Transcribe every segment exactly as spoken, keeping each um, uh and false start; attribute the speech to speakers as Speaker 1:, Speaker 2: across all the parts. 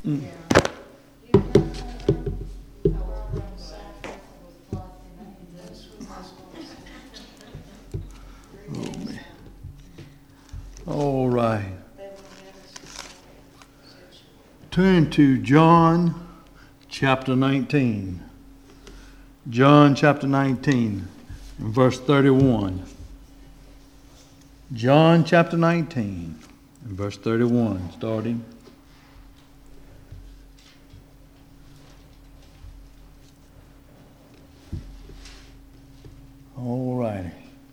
Speaker 1: Mm. Oh, man. All right. Turn to John chapter nineteen. John chapter nineteen and verse thirty-one. John chapter nineteen and verse thirty-one, starting. All righty.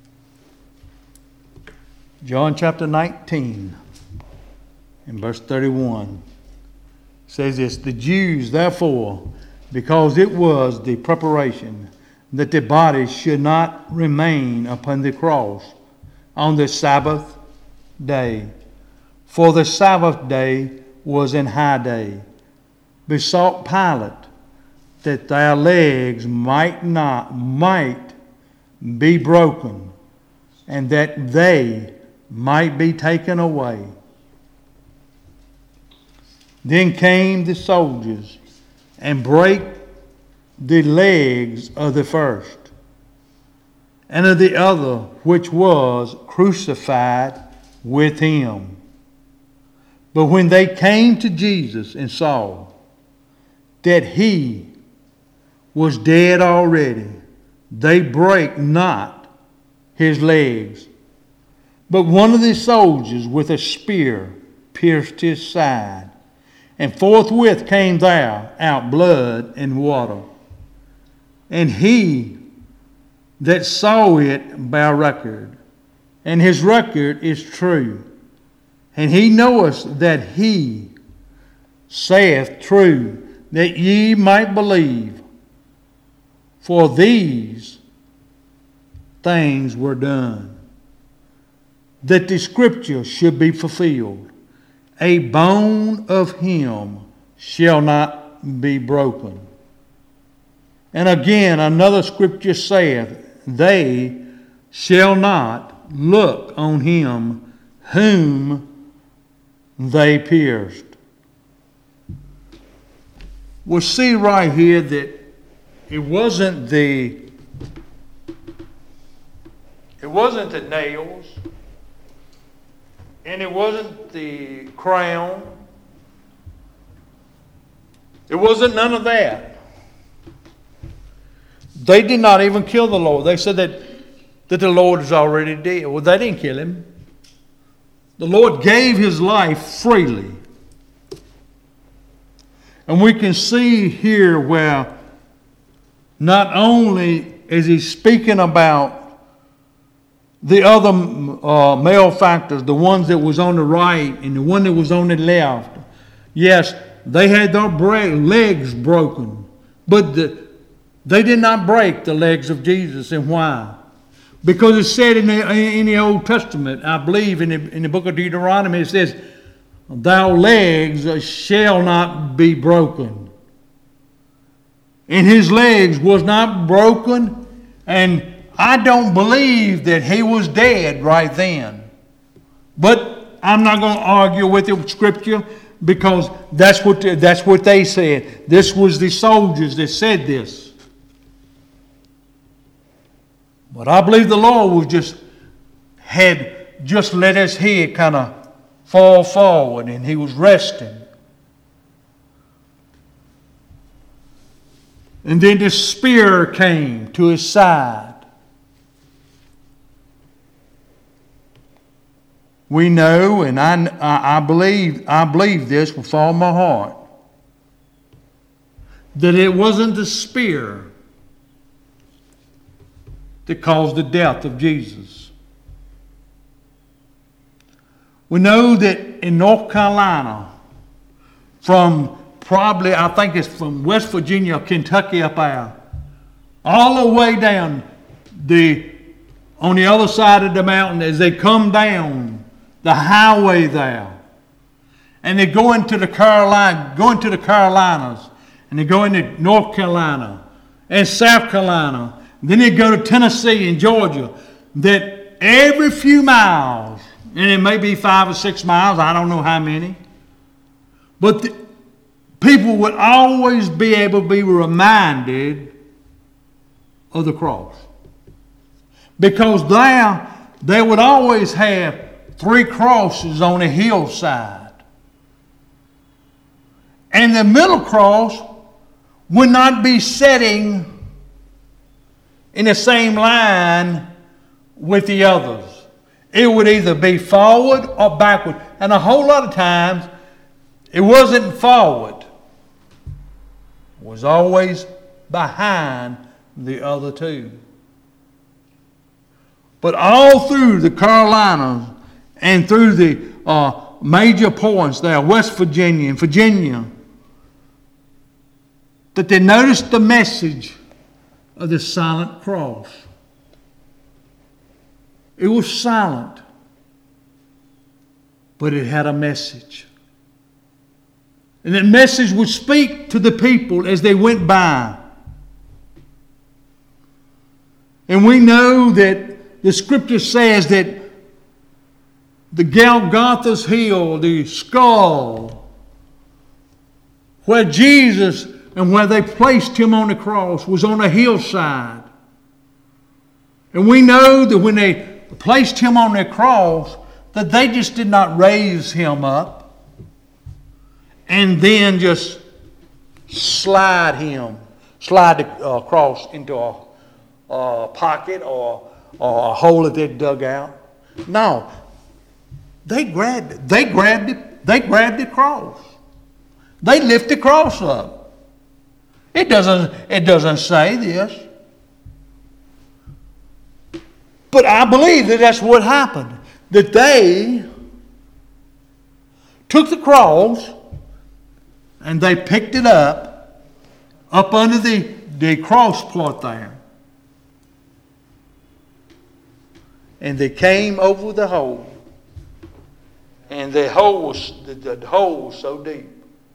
Speaker 1: John chapter nineteen and verse thirty-one says this: the Jews, therefore, because it was the preparation that the body should not remain upon the cross on the Sabbath day, for the Sabbath day was an high day, besought Pilate that their legs might not might be broken, and that they might be taken away. Then came the soldiers and brake the legs of the first and of the other which was crucified with him. But when they came to Jesus and saw that he was dead already, they brake not his legs. But one of the soldiers with a spear pierced his side, and forthwith came there out blood and water. And he that saw it bare record, and his record is true. And he knoweth that he saith true, that ye might believe. For these things were done, that the scripture should be fulfilled. A bone of him shall not be broken. And again another scripture saith, they shall not look on him whom they pierced. We'll see right here that it wasn't the it wasn't the nails, and it wasn't the crown. It wasn't none of that. They did not even kill the Lord. They said that, that the Lord is already dead. Well, they didn't kill him. The Lord gave his life freely. And we can see here where not only is he speaking about the other uh, malefactors, the ones that was on the right and the one that was on the left. Yes, they had their legs broken, but the, they did not break the legs of Jesus. And why? Because it said in the, in the Old Testament, I believe in the, in the book of Deuteronomy, it says, "Thy legs shall not be broken." And his legs was not broken, and I don't believe that he was dead right then. But I'm not going to argue with the scripture, because that's what that's what they said. This was the soldiers that said this. But I believe the Lord was just had just let his head kind of fall forward, and he was resting. And then the spear came to his side. We know, and I, I believe I believe this with all my heart, that it wasn't the spear that caused the death of Jesus. We know that in North Carolina, from probably, I think it's from West Virginia, Kentucky up there, all the way down the on the other side of the mountain, as they come down the highway there, and they go into the Carolina, go into the Carolinas, and they go into North Carolina and South Carolina. Then they go to Tennessee and Georgia. That every few miles, and it may be five or six miles, I don't know how many, but the, people would always be able to be reminded of the cross. Because there, they would always have three crosses on a hillside. And the middle cross would not be sitting in the same line with the others. It would either be forward or backward. And a whole lot of times, it wasn't forward. It was always behind the other two. But all through the Carolinas and through the uh, major points there, West Virginia and Virginia, that they noticed the message of the silent cross. It was silent, but it had a message. And that message would speak to the people as they went by. And we know that the scripture says that the Golgotha's hill, the skull, where Jesus and where they placed him on the cross was on a hillside. And we know that when they placed him on the cross, that they just did not raise him up and then just slide him, slide the uh, cross into a, a pocket or, or a hole that they dug out. No, they grabbed it. They grabbed it. They grabbed the cross. They lift the cross up. It doesn't, it doesn't say this. But I believe that that's what happened. That they took the cross and they picked it up, up under the, the cross plot there. And they came over the hole. And the hole was, the, the hole was so deep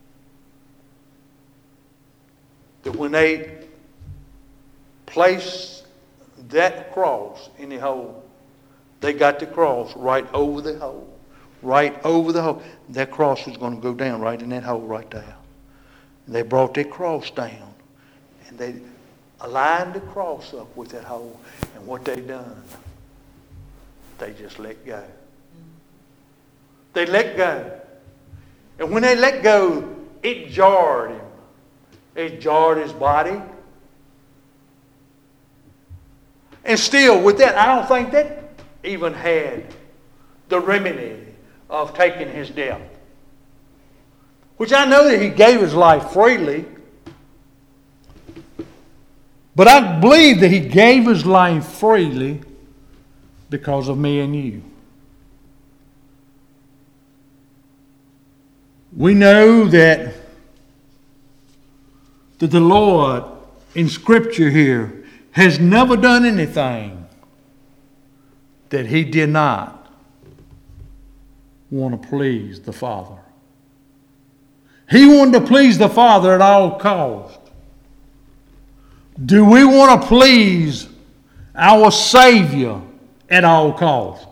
Speaker 1: that when they placed that cross in the hole, they got the cross right over the hole. Right over the hole. That cross was going to go down right in that hole right there. And they brought that cross down. And they aligned the cross up with that hole. And what they done, they just let go. They let go. And when they let go, it jarred him. It jarred his body. And still, with that, I don't think that even had the remedy of taking his death. Which I know that he gave his life freely. But I believe that he gave his life freely because of me and you. We know that, that the Lord in Scripture here has never done anything that he did not want to please the Father. He wanted to please the Father at all costs. Do we want to please our Savior at all costs?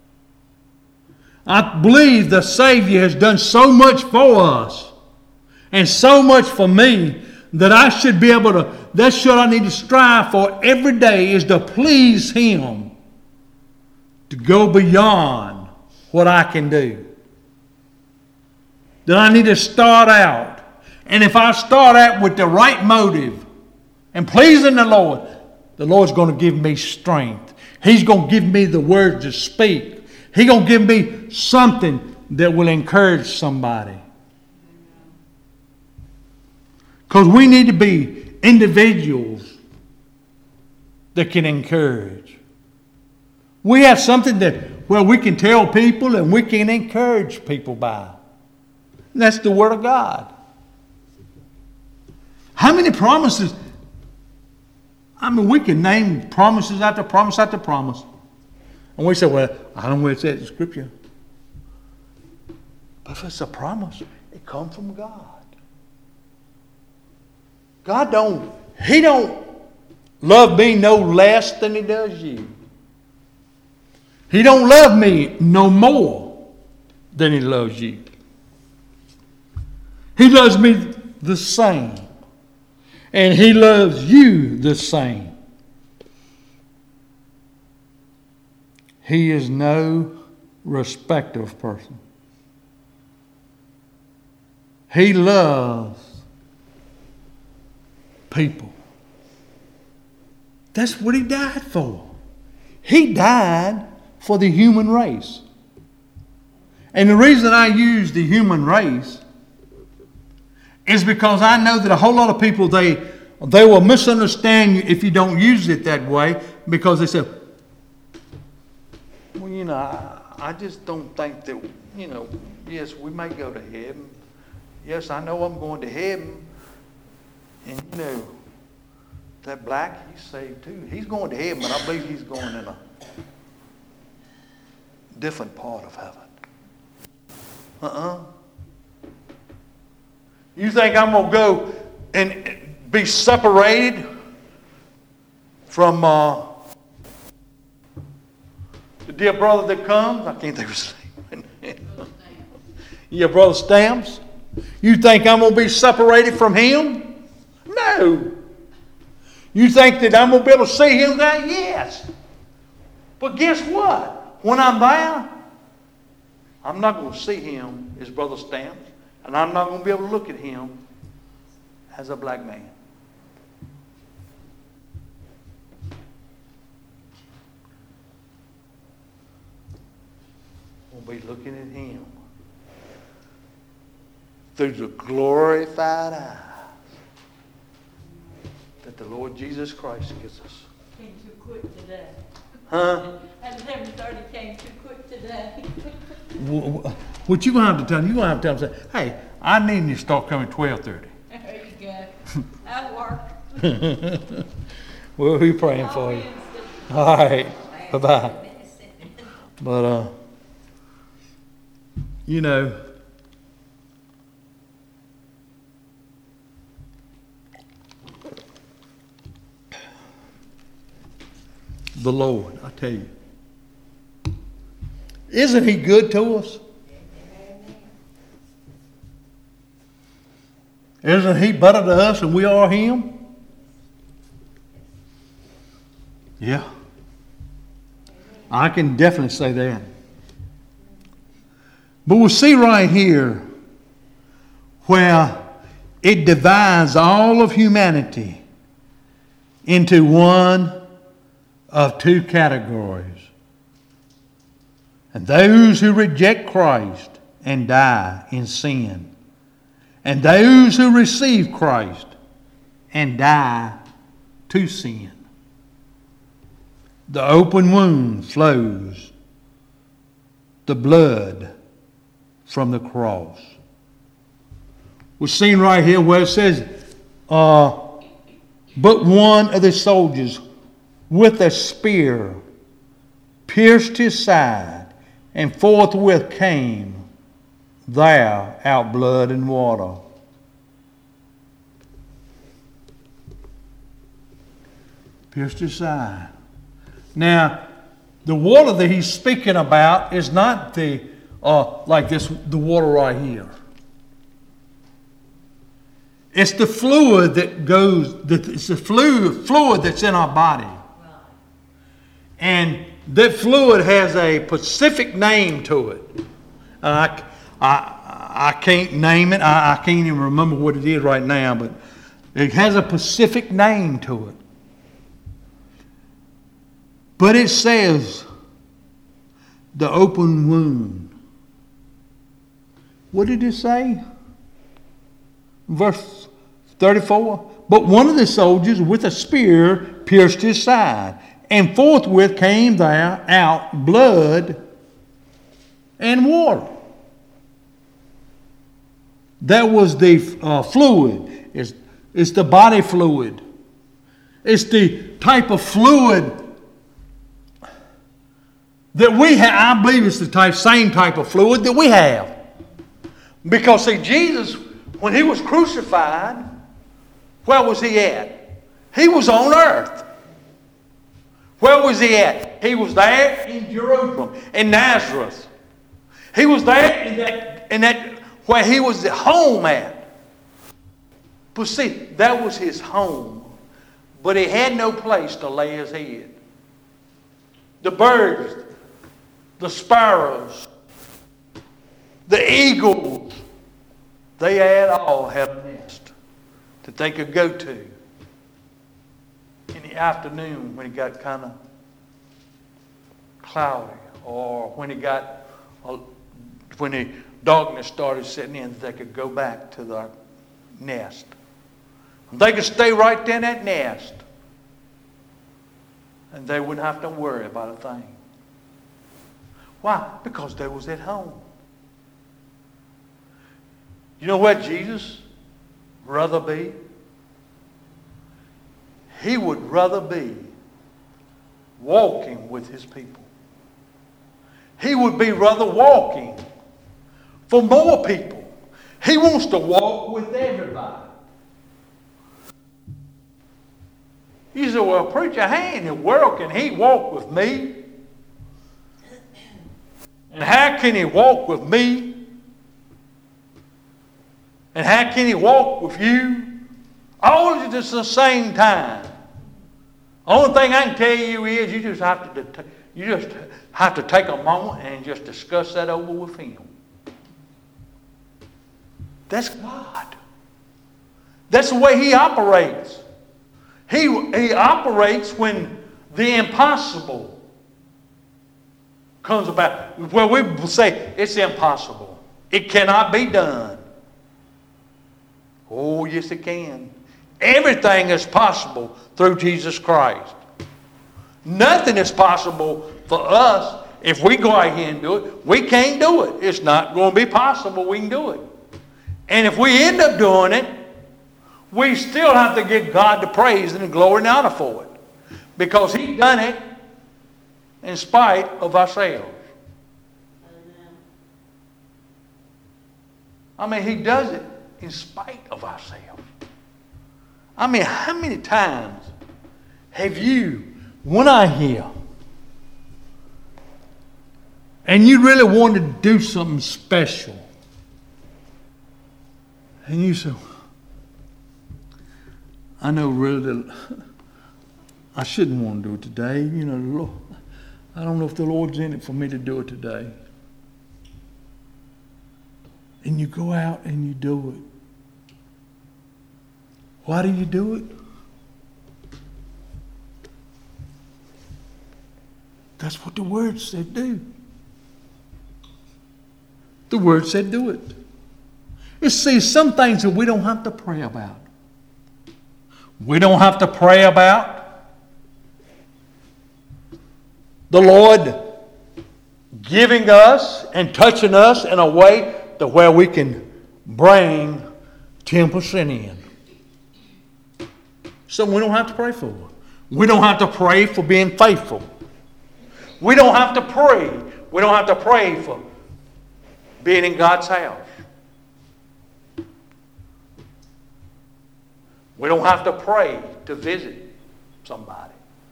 Speaker 1: I believe the Savior has done so much for us and so much for me that I should be able to, that's what I need to strive for every day, is to please Him, to go beyond what I can do. That I need to start out. And if I start out with the right motive and pleasing the Lord, the Lord's going to give me strength. He's going to give me the words to speak. He's going to give me something that will encourage somebody. Because we need to be individuals that can encourage. We have something that where we can tell people and we can encourage people by. And that's the Word of God. How many promises? I mean, we can name promises after promise after promise. And we say, well, I don't know where it's at in Scripture. But if it's a promise, it comes from God. God don't, He don't love me no less than He does you. He don't love me no more than He loves you. He loves me the same. And He loves you the same. He is no respecter of person. He loves people. That's what He died for. He died for the human race. And the reason I use the human race is because I know that a whole lot of people, they, they will misunderstand you if you don't use it that way, because they say, well, you know, I, I just don't think that, you know, yes, we may go to heaven. Yes, I know I'm going to heaven. And, you know, that black, he's saved too. He's going to heaven, but I believe he's going in a different part of heaven. Uh-uh. You think I'm going to go and be separated from uh, the dear brother that comes? I can't think of his name. Your brother Stamps? You think I'm going to be separated from him? No. You think that I'm going to be able to see him there? Yes. But guess what? When I'm there, I'm not going to see him as Brother Stamps. And I'm not going to be able to look at him as a black man. We'll be looking at him through the glorified eyes that the Lord Jesus Christ gives us.
Speaker 2: Came too quick today.
Speaker 1: Huh?
Speaker 2: At eleven thirty came too quick today.
Speaker 1: What you going to have to tell them? You're going to have to tell them, say, hey, I need you to start coming at twelve thirty.
Speaker 2: There you go. That'll work.
Speaker 1: We'll be praying for you. All right. Bye-bye. But, uh, you know, the Lord, I tell you, isn't He good to us? Isn't He better to us than we are Him? Yeah. I can definitely say that. But we'll see right here where it divides all of humanity into one of two categories. And those who reject Christ and die in sin, and those who receive Christ and die to sin. The open wound flows the blood from the cross. We're seeing right here where it says, uh, but one of the soldiers with a spear pierced his side, and forthwith came there out blood and water. Pierced his side. Now, the water that he's speaking about is not the uh, like this, the water right here. It's the fluid that goes. It's the fluid fluid that's in our body, and that fluid has a specific name to it. Uh, I, I, I can't name it. I, I can't even remember what it is right now, but it has a specific name to it. But it says the open wound. What did it say? Verse thirty-four. But one of the soldiers with a spear pierced his side, and forthwith came there out blood and water. That was the uh, fluid. It's, it's the body fluid. It's the type of fluid that we have. I believe it's the type, same type of fluid that we have. Because, see, Jesus, when He was crucified, where was He at? He was on earth. Where was He at? He was there in Jerusalem, in Nazareth. He was there in that, in that where He was at home at. But see, that was his home. But he had no place to lay his head. The birds, the sparrows, the eagles, they had all had a nest that they could go to in the afternoon when it got kind of cloudy, or when it got when the darkness started setting in, they could go back to their nest. They could stay right there in that nest, and they wouldn't have to worry about a thing. Why? Because they was at home. You know what Jesus rather be? He would rather be walking with his people. He would be rather walking for more people. He wants to walk with everybody. You say, well, preacher, how in the world can he walk with me? And how can he walk with me? And how can he walk with you? All at the same time. Only thing I can tell you is you just have to you just have to take a moment and just discuss that over with him. That's God. That's the way he operates. He, he operates when the impossible comes about. Well, we say it's impossible. It cannot be done. Oh, yes, it can. Everything is possible through Jesus Christ. Nothing is possible for us if we go out here and do it. We can't do it. It's not going to be possible we can do it. And if we end up doing it, we still have to give God the praise and the glory and honor for it. Because He done it in spite of ourselves. I mean, He does it in spite of ourselves. I mean, how many times have you went out here and you really wanted to do something special, and you say, I know really that I shouldn't want to do it today. You know, the Lord, I don't know if the Lord's in it for me to do it today. And you go out and you do it. Why do you do it? That's what the Word said do. The Word said do it. You see, some things that we don't have to pray about. We don't have to pray about the Lord giving us and touching us in a way to where we can bring ten percent in. So we don't have to pray for it. We don't have to pray for being faithful. We don't have to pray. We don't have to pray for being in God's house. We don't have to pray to visit somebody.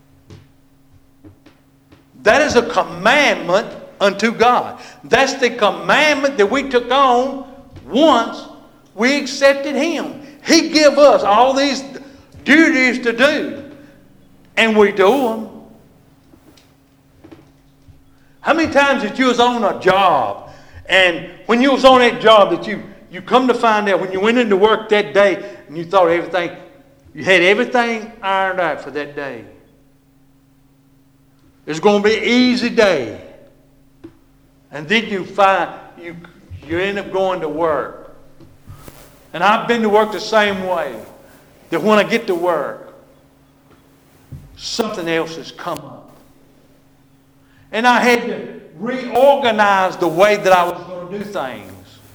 Speaker 1: That is a commandment unto God. That's the commandment that we took on once we accepted Him. He gave us all these duties to do, and we do them. How many times that you was on a job, and when you was on that job that you You come to find out when you went into work that day and you thought everything, you had everything ironed out for that day. It's going to be an easy day. And then you find, you, you end up going to work. And I've been to work the same way. That when I get to work, something else has come up. And I had to reorganize the way that I was going to do things.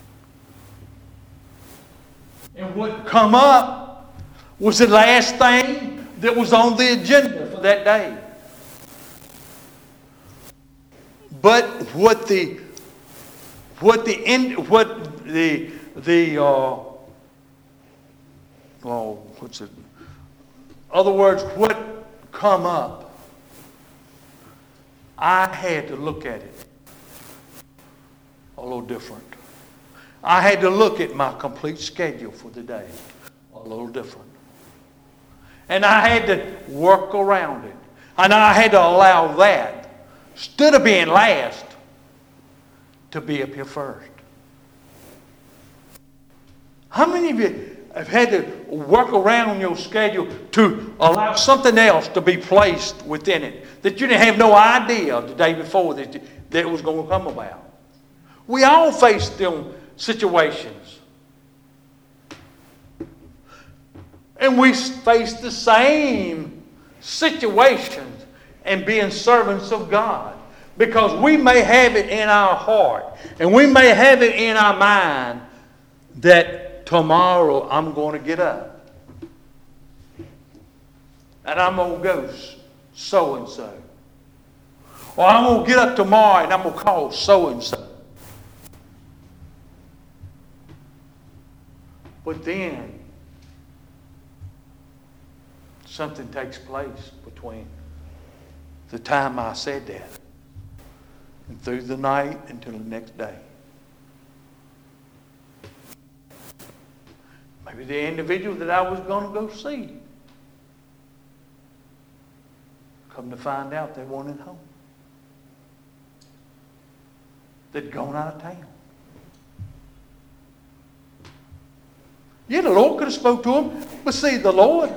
Speaker 1: And what come up was the last thing that was on the agenda for that day. But what the what the end what the the uh, oh what's it? Other words, what come up? I had to look at it a little different. I had to look at my complete schedule for the day
Speaker 3: a little different. And I had to work around it. And I had to allow that, instead of being last, to be up here first. How many of you have had to work around your schedule to allow something else to be placed within it that you didn't have no idea the day before that, that it was going to come about? We all face them situations. And we face the same situations and being servants of God. Because we may have it in our heart and we may have it in our mind that tomorrow I'm going to get up and I'm going to go so-and-so. Or I'm going to get up tomorrow and I'm going to call so-and-so. But then something takes place between the time I said that and through the night until the next day. Maybe the individual that I was going to go see, come to find out they weren't at home. They'd gone out of town. Yeah, the Lord could have spoke to them, but see, the Lord,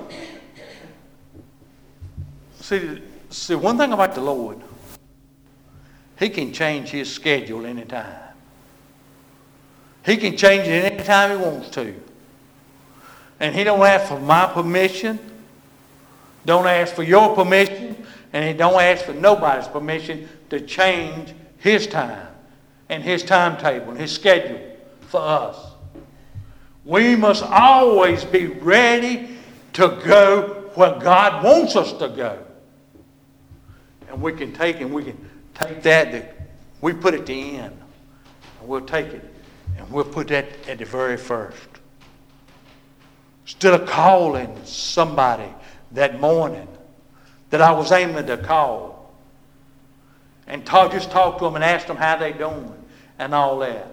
Speaker 3: see, see, one thing about the Lord, He can change His schedule anytime. He can change it anytime He wants to. And He don't ask for my permission, don't ask for your permission, and He don't ask for nobody's permission to change His time and His timetable and His schedule for us. We must always be ready to go where God wants us to go. And we can take and we can take that, that we put at the end. And we'll take it and we'll put that at the very first. Instead of calling somebody that morning that I was aiming to call and talk, just talk to them and ask them how they doing and all that.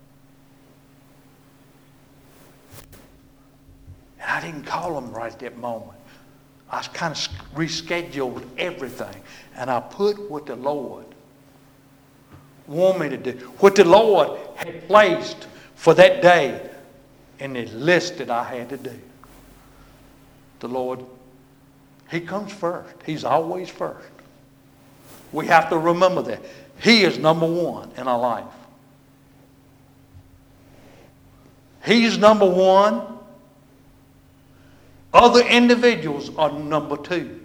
Speaker 3: And I didn't call them right at that moment. I kind of rescheduled everything. And I put what the Lord wanted me to do, what the Lord had placed for that day in the list that I had to do. The Lord, He comes first. He's always first. We have to remember that. He is number one in our life. He's number one. Other individuals are number two.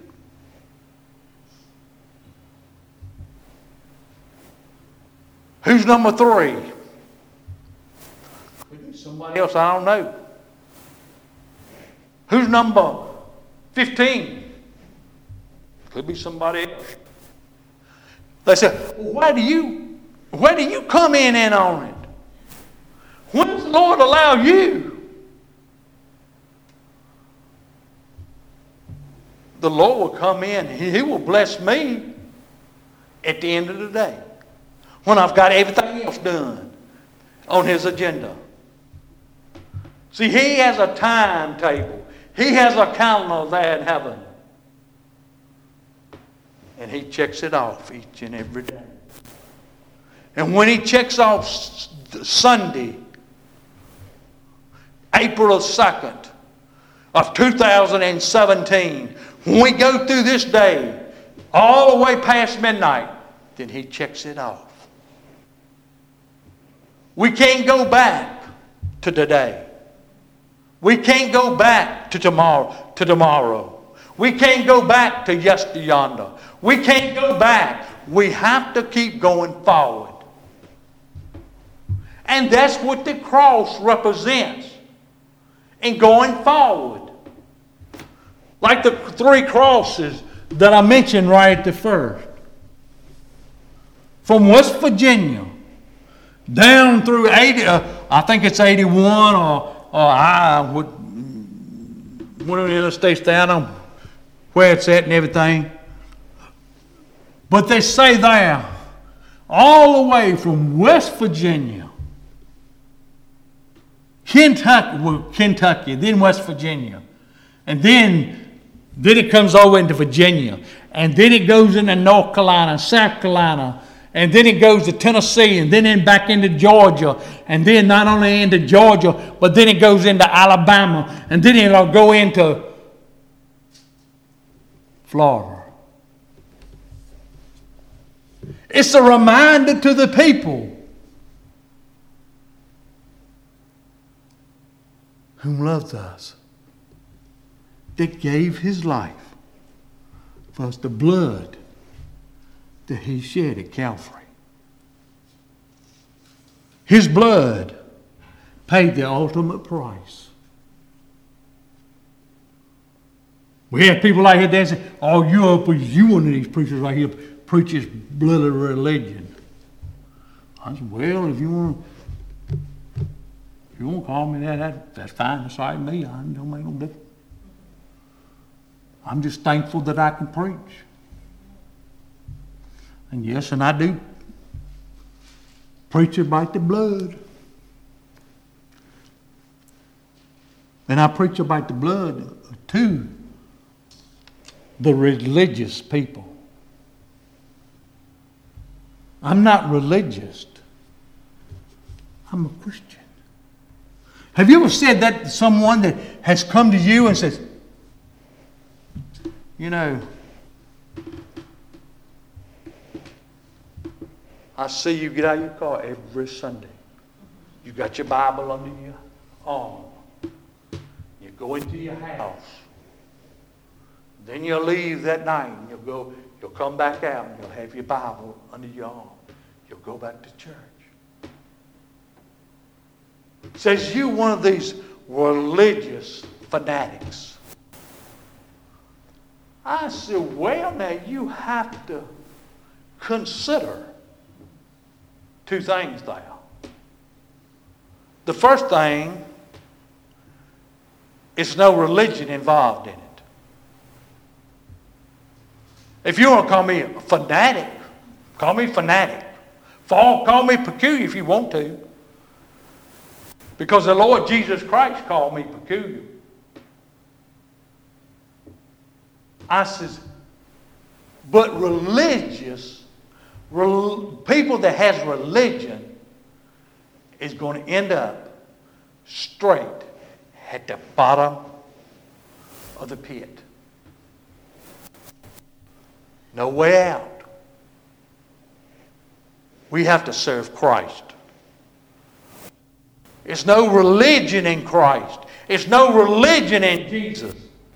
Speaker 3: Who's number three? Could be somebody else, I don't know. Who's number fifteen? Could be somebody else. They say, well, why do you, why do you come in and on it? When does the Lord allow you? The Lord will come in. He will bless me at the end of the day when I've got everything else done on His agenda. See, He has a timetable. He has a calendar there in heaven. And He checks it off each and every day. And when He checks off Sunday, April second of two thousand seventeen, when we go through this day, all the way past midnight, then He checks it off. We can't go back to today. We can't go back to tomorrow. To tomorrow. We can't go back to yesterday. We can't go back. We have to keep going forward. And that's what the cross represents in going forward. Like the three crosses that I mentioned right at the first. From West Virginia down through eighty, uh, I think it's eighty-one or, or I would, one of the interstates down on where it's at and everything. But they say there, all the way from West Virginia
Speaker 1: Kentucky, well, Kentucky, then West Virginia. And then, then it comes over into Virginia. And then it goes into North Carolina, South Carolina. And then it goes to Tennessee. And then in back into Georgia. And then not only into Georgia, but then it goes into Alabama. And then it'll go into Florida. It's a reminder to the people who loves us, that gave his life for us, the blood that he shed at Calvary. His blood paid the ultimate price. We have people out here dancing, oh, you up, you one of these preachers right here preaches blood of religion. I said, well, if you want to If you want to call me that, that that's fine. That's all right with me. I don't make no difference. I'm just thankful that I can preach. And yes, and I do preach about the blood. And I preach about the blood to the religious people. I'm not religious. I'm a Christian. Have you ever said that to someone that has come to you and says, you know, I see you get out of your car every Sunday. You got your Bible under your arm. You go into your house. Then you'll leave that night and you'll go, you'll come back out and you'll have your Bible under your arm. You'll go back to church. Says you one of these religious fanatics. I said, well, now you have to consider two things there. The first thing is no religion involved in it. If you want to call me a fanatic, call me fanatic. Call me peculiar if you want to. Because the Lord Jesus Christ called me peculiar. I says, but religious, rel, people that has religion is going to end up straight at the bottom of the pit. No way out. We have to serve Christ. It's no religion in Christ. It's no religion in Jesus.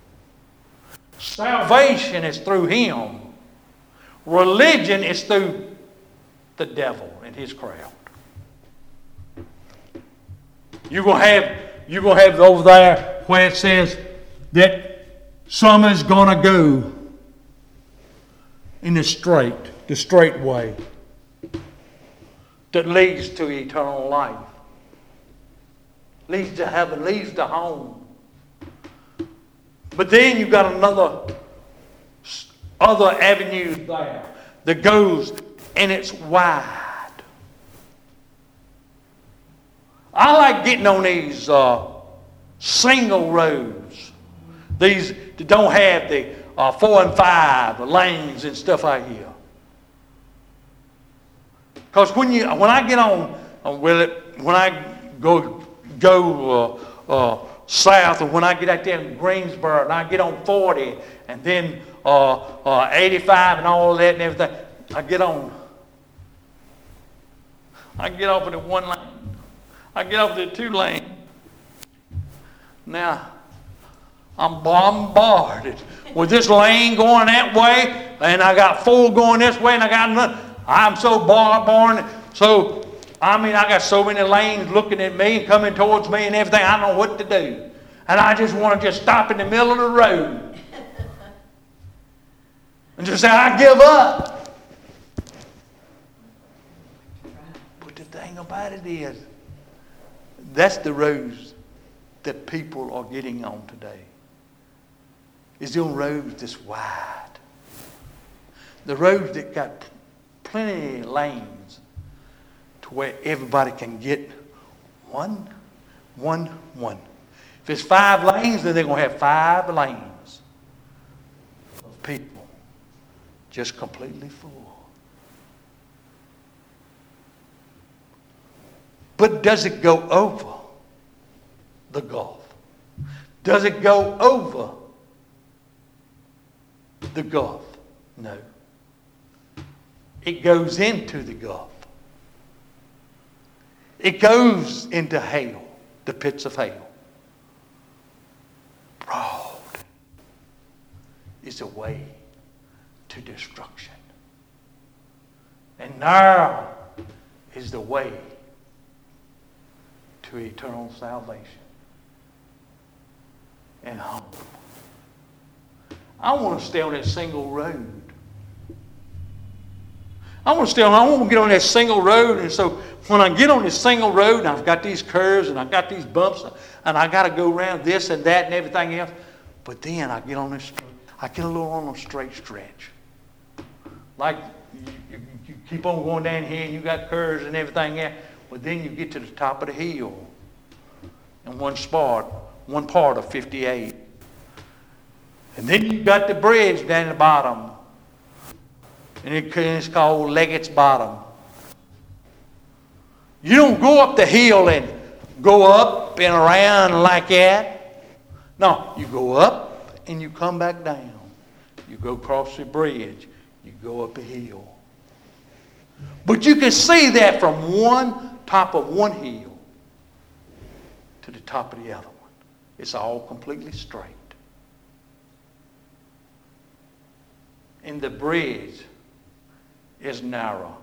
Speaker 1: Salvation is through Him. Religion is through the devil and his crowd. You're going to have, you're going to have over there where it says that some is going to go in the straight, the straight way that leads to eternal life. Leads to heaven, leads to home. But then you've got another other avenue there that goes and it's wide. I like getting on these uh, single roads. These that don't have the uh, four and five lanes and stuff out here. Because when you when I get on, uh, well, it, when I go go uh, uh, south, or when I get out there in Greensboro, and I get on forty, and then uh, uh, eighty-five, and all of that and everything, I get on. I get off at the one lane. I get off at the two lane. Now, I'm bombarded with this lane going that way, and I got four going this way, and I got another. I'm so bombarded. So, I mean, I got so many lanes looking at me and coming towards me and everything. I don't know what to do. And I just want to just stop in the middle of the road and just say, I give up. But the thing about it is, that's the roads that people are getting on today. Is the roads that's wide. The roads that got plenty of lanes to where everybody can get one,
Speaker 3: One, one. If it's five lanes, then they're going to have five lanes of people just completely full. But does it go over the gulf? Does it go over the gulf? No. It goes into the gulf. It goes into hell, the pits of hell. Broad is the way to destruction. And narrow is the way to eternal salvation and home. I want to stay on that single road. I want to stay on, I want to get on that single road, and so when I get on this single road and I've got these curves and I've got these bumps and I got to go around this and that and everything else, but then I get on this, I get a little on a straight stretch. Like you, you, you keep on going down here and you got curves and everything else, but then you get to the top of the hill in one spot, one part of fifty-eight. And then you got the bridge down the bottom. And it's called Leggett's Bottom. You don't go up the hill and go up and around like that. No, you go up and you come back down. You go across the bridge. You go up a hill. But you can see that from one top of one hill to the top of the other one. It's all completely straight. And the bridge is narrow.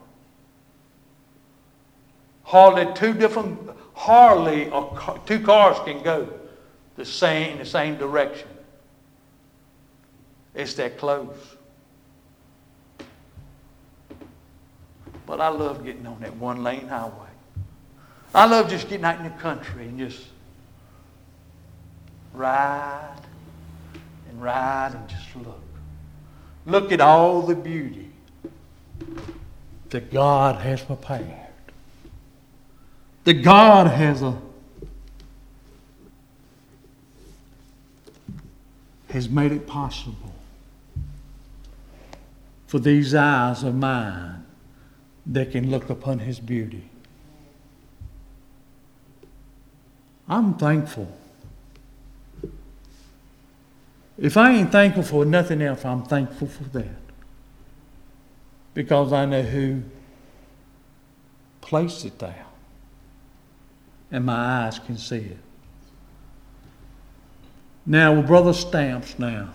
Speaker 3: Hardly two different, hardly or two cars can go the same in the same direction. It's that close. But I love getting on that one lane highway. I love just getting out in the country and just ride and ride and just look. Look at all the beauty that God has prepared. That God has a has made it possible for these eyes of mine that can look upon His beauty. I'm thankful. If I ain't thankful for nothing else, I'm thankful for that. Because I know who placed it there. And my eyes can see it. Now, with Brother Stamps now.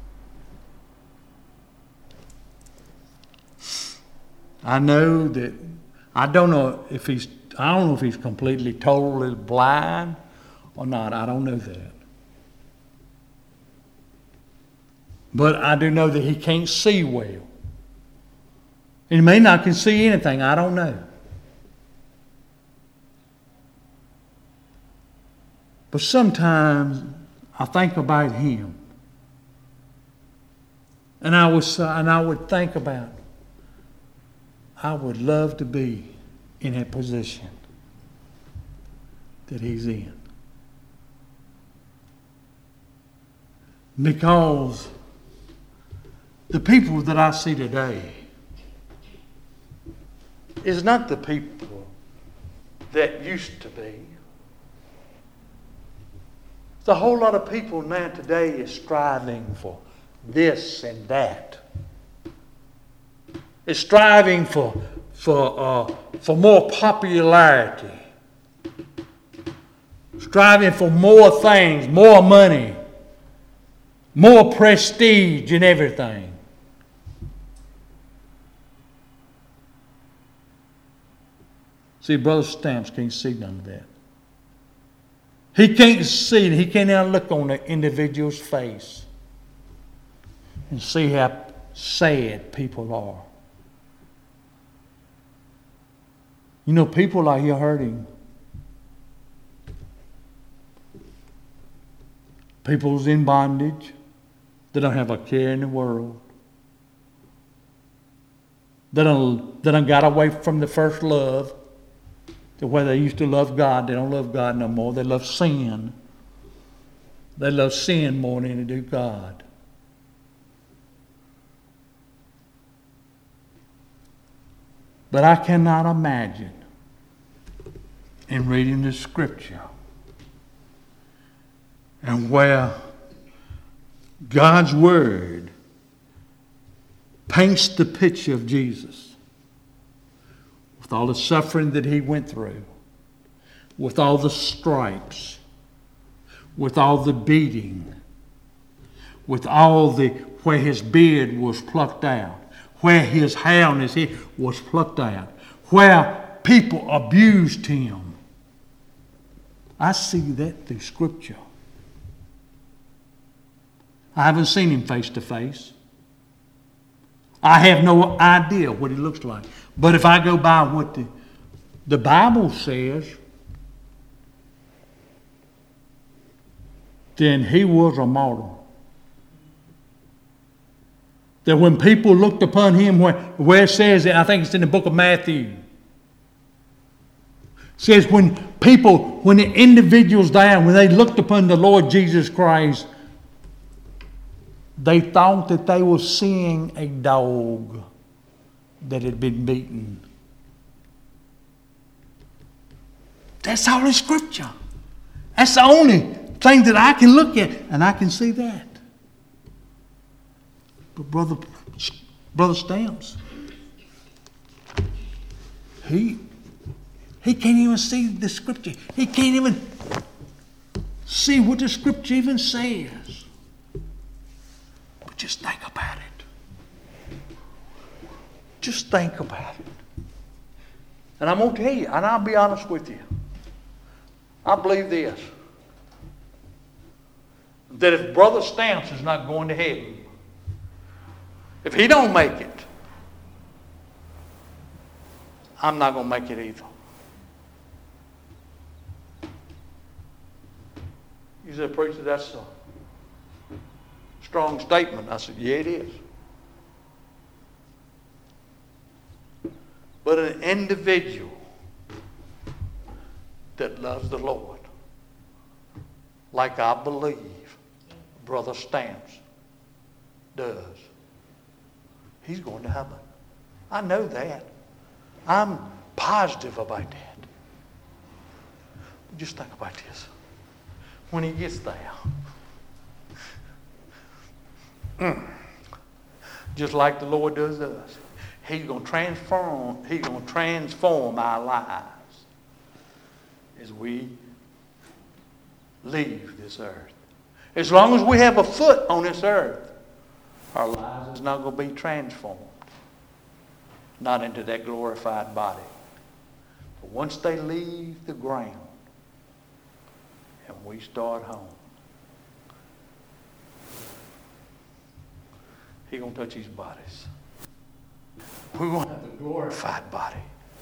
Speaker 3: I know that, I don't know if he's, I don't know if he's completely, totally blind or not. I don't know that. But I do know that he can't see well. And he may not can see anything. I don't know. But sometimes I think about him. And I was, and I would think about, I would love to be in that position that he's in. Because the people that I see today is not the people that used to be. There's a whole lot of people now today is striving for this and that. Is striving for for uh, for more popularity. Striving for more things, more money, more prestige and everything. See, Brother Stamps can't see none of that. He can't see, he can't now look on the individual's face and see how sad people are. You know, people are here hurting. People's in bondage. They don't have a care in the world. They don't, they don't got away from the first love.
Speaker 1: To where they used to love God, they don't love God no more. They love sin. They love sin more than they do God. But I cannot imagine in reading the scripture and where God's word paints the picture of Jesus with all the suffering that he went through, with all the stripes, with all the beating, with all the where his beard was plucked out, where his hair on his head was plucked out, where people abused him. I see that through scripture. I haven't seen him face to face. I have no idea what he looks like. But if I go by what the, the Bible says, then he was a martyr. That when people looked upon him, where, where it says, I think it's in the book of Matthew, it says when people, when the individuals there, when they looked upon the Lord Jesus Christ, they thought that they were seeing a dog that had been beaten. That's all in scripture. That's the only thing that I can look at, and I can see that. But brother, brother Stamps, he he can't even see the scripture. He can't even see what the scripture even says. But just think about it. Just think about it. And I'm going to tell you, and I'll be honest with you. I believe this. That if Brother Stamps is not going to heaven, if he don't make it, I'm not going to make it either. You said, preacher, that's a strong statement. I said, yeah, it is. But an individual that loves the Lord, like I believe Brother Stamps does, he's going to heaven. I know that. I'm positive about that. Just think about this. When he gets there, mm, just like the Lord does us, he's going to transform, he's going to transform our lives as we leave this earth. As long as we have a foot on this earth, our lives is not going to be transformed. Not into that glorified body. But once they leave the ground and we start home, he's going to touch these bodies. We're going to have the glorified body.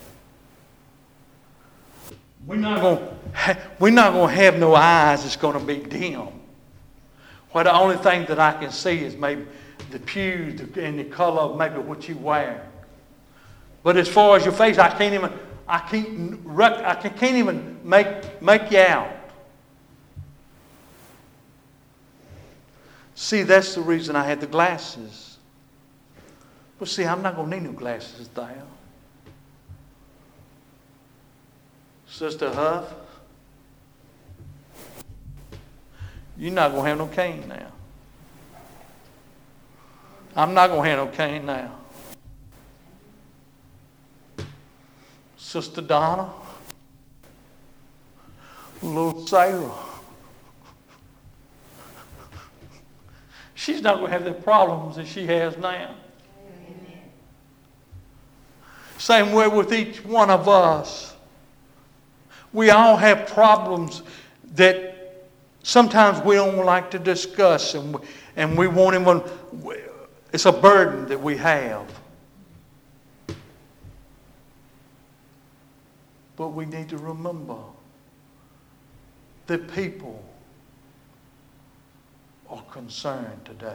Speaker 1: We're not going to ha- we're not going to have no eyes that's going to be dim. Well, the only thing that I can see is maybe the pews and the color of maybe what you wear. But as far as your face, I can't even I can't I can't even make make you out. See, that's the reason I had the glasses. But see, I'm not going to need no glasses there. Sister Huff, you're not going to have no cane now. I'm not going to have no cane now. Sister Donna, little Sarah, she's not going to have the problems that she has now. Amen. Same way with each one of us. We all have problems that sometimes we don't like to discuss, and we, and we won't even, it's a burden that we have. But we need to remember that people are concerned today.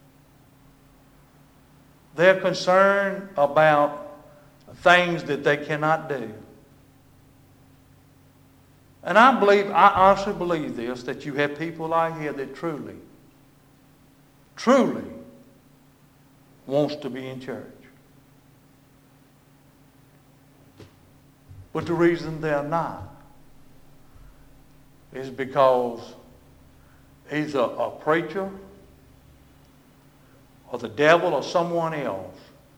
Speaker 1: They're concerned about things that they cannot do.
Speaker 3: And I believe, I honestly believe this, that you have people out here that truly, truly wants to be in church. But the reason they're not is because either a preacher or the devil or someone else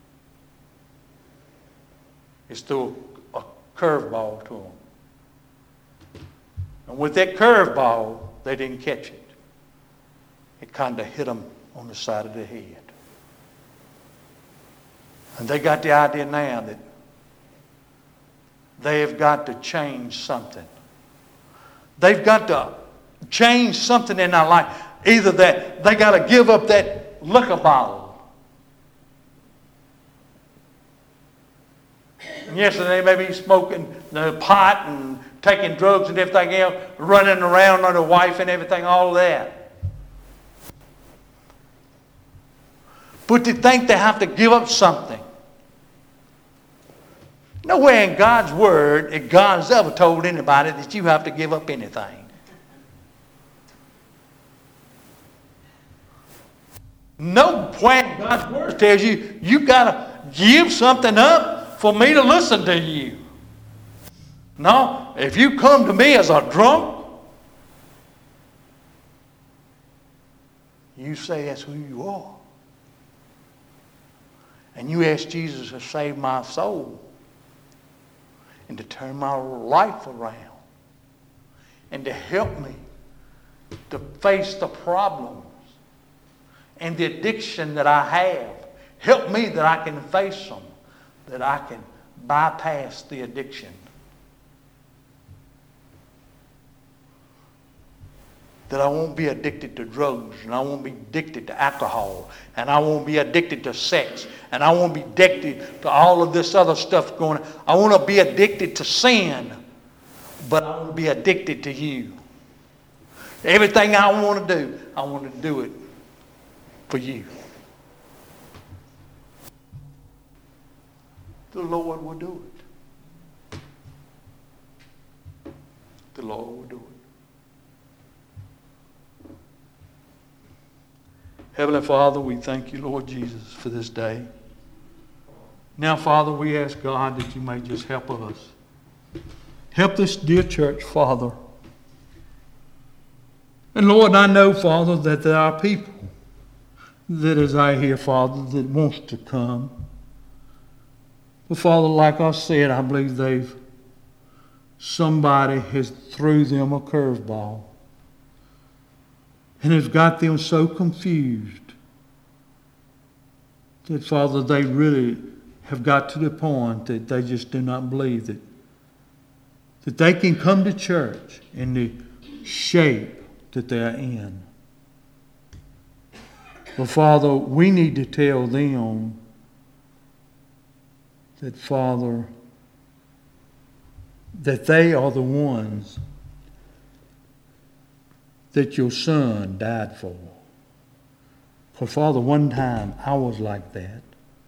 Speaker 3: is threw a curveball to them. And with that curveball, they didn't catch it. It kind of hit them on the side of the head. And they got the idea now that they have got to change something. They've got to change something in their life. Either that they got to give up that liquor bottle. And yes, they may be smoking the pot and taking drugs and everything else, running around on their wife and everything, all of that. But to think they have to give up something. Nowhere in God's Word that God's ever told anybody that you have to give up anything. No point in God's Word tells you you got to give something up for me to listen to you. No, if you come to me as a drunk, you say that's who you are. And you ask Jesus to save my soul and to turn my life around and to help me to face the problems and the addiction that I have. Help me that I can face them, that I can bypass the addiction. That I won't be addicted to drugs, and I won't be addicted to alcohol, and I won't be addicted to sex, and I won't be addicted to all of this other stuff going on. I want to be addicted to sin, but I want to be addicted to you. Everything I want to do, I want to do it for you. The Lord will do it. The Lord will do it. Heavenly Father, we thank you, Lord Jesus, for this day. Now, Father, we ask God that you may just help us. Help this dear church, Father. And Lord, I know, Father, that there are people that is out here, Father, that wants to come. But Father, like I said, I believe they've, somebody has threw them a curveball. And has got them so confused that, Father, they really have got to the point that they just do not believe that, that they can come to church in the shape that they're in. But, Father, we need to tell them that, Father, that they are the ones that your Son died for. For Father, one time I was like that.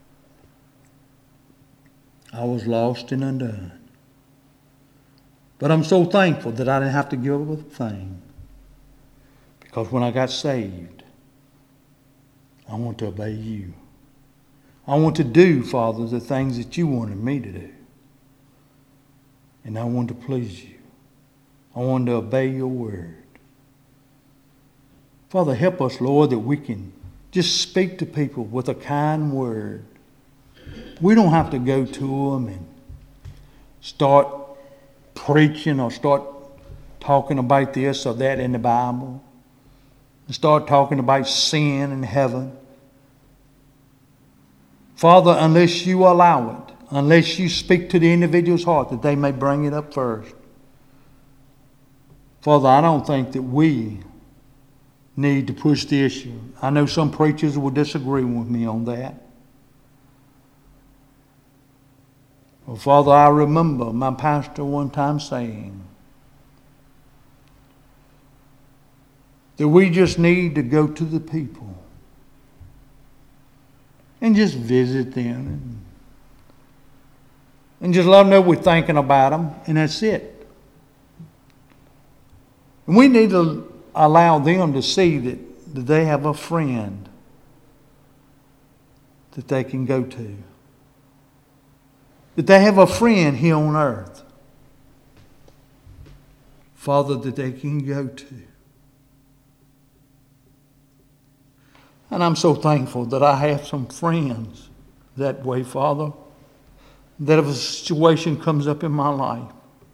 Speaker 3: I was lost and undone. But I'm so thankful that I didn't have to give up a thing. Because when I got saved, I want to obey you. I want to do, Father, the things that you wanted me to do. And I want to please you. I want to obey your word. Father, help us, Lord, that we can just speak to people with a kind word. We don't have to go to them and start preaching or start talking about this or that in the Bible. And start talking about sin and heaven. Father, unless you allow it, unless you speak to the individual's heart that they may bring it up first. Father, I don't think that we need to push the issue. I know some preachers will disagree with me on that. Well, Father, I remember my pastor one time saying that we just need to go to the people and just visit them and, and just let them know we're thinking about them, and that's it.
Speaker 1: And we need to allow them to see that, that they have a friend that they can go to. That they have a friend here on earth. Father, that they can go to. And I'm so thankful that I have some friends that way, Father, that if a situation comes up in my life,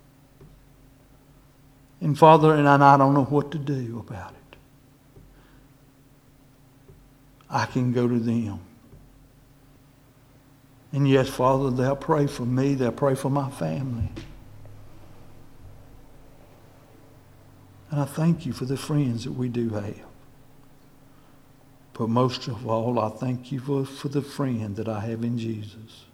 Speaker 1: and Father, and I don't know what to do about it, I can go to them. And yes, Father, they'll pray for me. They'll pray for my family. And I thank you for the friends that we do have. But most of all, I thank you for, for the friend that I have in Jesus.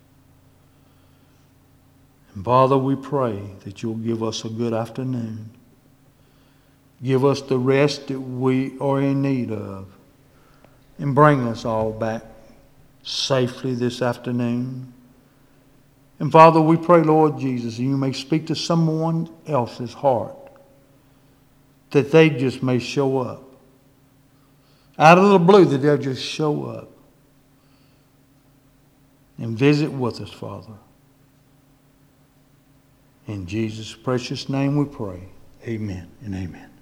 Speaker 1: And Father, we pray that you'll give us a good afternoon. Give us the rest that we are in need of. And bring us all back safely this afternoon. And Father, we pray, Lord Jesus, you may speak to someone else's heart, that they just may show up. Out of the blue, that they'll just show up and visit with us, Father. In Jesus' precious name we pray. Amen and amen.